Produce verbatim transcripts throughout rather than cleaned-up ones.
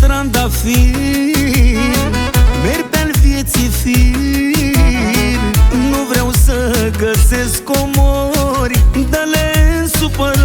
trandafir, merg pe-al vieții fir. Nu vreau să găsesc omori, dă-le supărări.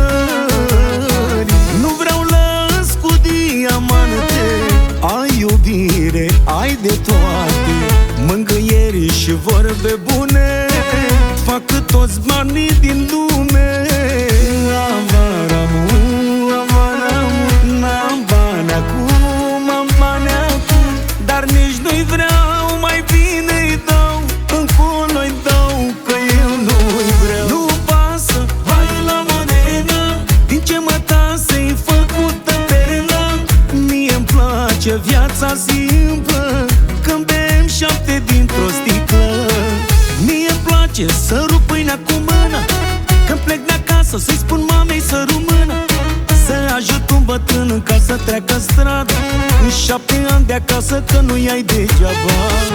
Nu vreau lăs cu diamante, ai iubire, ai de toate, mângâieri și vorbe bune, fac toți banii din lume. Avaramu, avaramu, n-am bani acum, am bani acum, dar nici nu-i vreau, mai bine îi dau, încolo-i dau, că eu nu-i vreau. Nu pasă, hai la Morena, din ce mătase-i făcută perna. Mie-mi place viața simplă, când bem șapte dintr-o sticlă. Mie-mi place să rup pâinea cu mâna, când plec de acasă să-i spun mamei să rumână. Să ajut un bătrân în casă să treacă strada, în șapte ani de acasă, că nu-i ai degeaba.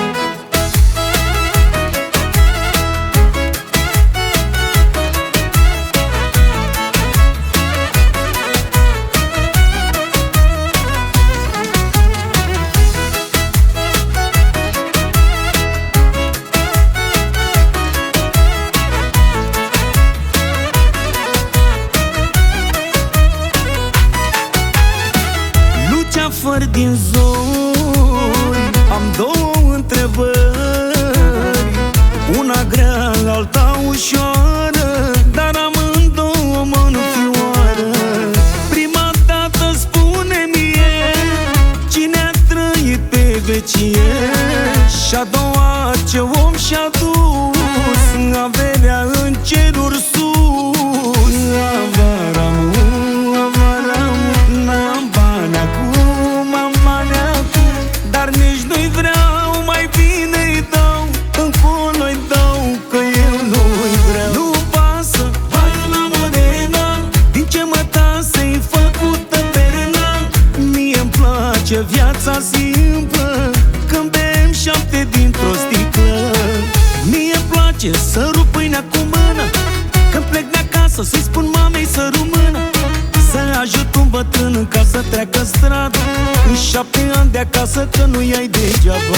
Fără din zori, am două întrebări, una grea, alta ușoară, dar amândouă mă înfioară. Prima dată spune-mi-e, cine a trăit pe vecie? Și-a doua, ce om și-a dus averea în ceruri sus? Avaramu, avaramu, n-am bani acum, dar nici nu-i vreau, mai bine îi dau, încolo-i dau, că eu nu-i vreau. Nu pasă, hai la Morena, din ce mătase-i făcută perna. Mie-mi place viața simplă, când bem șapte dintr-o sticlă. Mie-mi place să rup pâinea cu mâna, când plec de acasă să-i spun mamei să rumână. Să ajut un bătrân în casă să treacă strada, în șapte ani de acasă, că nu-i ai degeaba.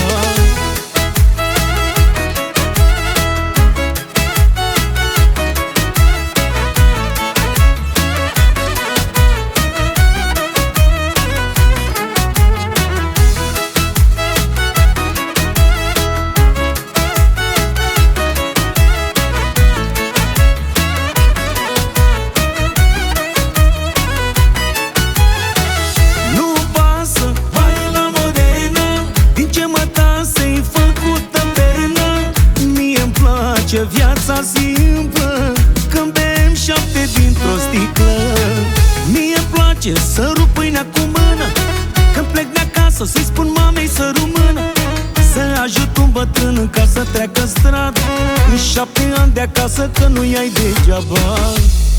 Viața simplă, când bem șapte dintr-o sticlă. Mie-mi place să rup pâinea cu mâna, când plec de acasă să-i spun mamei să rumână. Să ajut un bătrân în casă să treacă strada, în șapte ani de acasă, că nu-i ai degeaba.